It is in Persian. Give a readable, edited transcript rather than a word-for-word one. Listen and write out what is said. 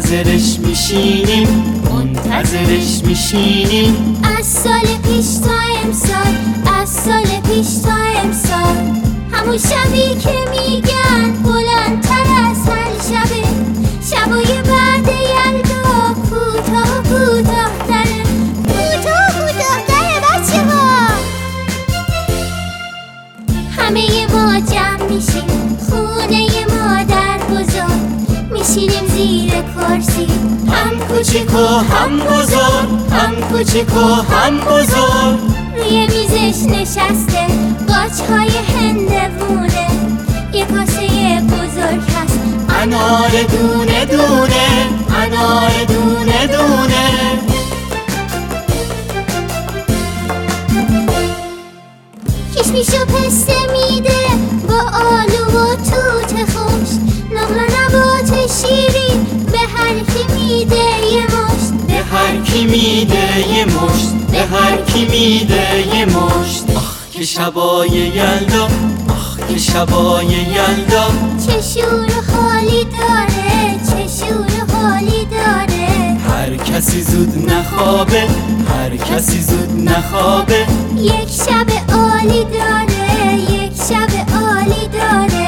منتظرش میشینیم از سال پیش تا امسال، از سال پیش تا امسال. همون شبی که میگن بلندتر از هر شبه، شبای بعد یلدا کوتاه کوتاه‌تره، کوتاه کوتاه‌تره بچه ها. همه ما جمع میشیم خونه مادر بزرگ، میشینیم زیر کرسی، هم کوچیک و هم بزرگ، هم کوچیک و هم بزرگ. روی میزش نشسته قاچهای هندوونه، یه کاسه بزرگ هست انار دونه دونه، انار دونه دونه. کشمیش و پسته میده با آلو و توت خوش، نقل و نبات شیرین به هر کی میده یه مشت، به هر کی میده یه مشت، به هر کی میده یه مشت. آخ که شبای یلدا، آخ که شبای یلدا. چه شور و حالی داره، چه شور و حالی داره. هر کسی زود نخوابه، هر کسی زود نخوابه. یک شب عالی داره، یک شب عالی داره.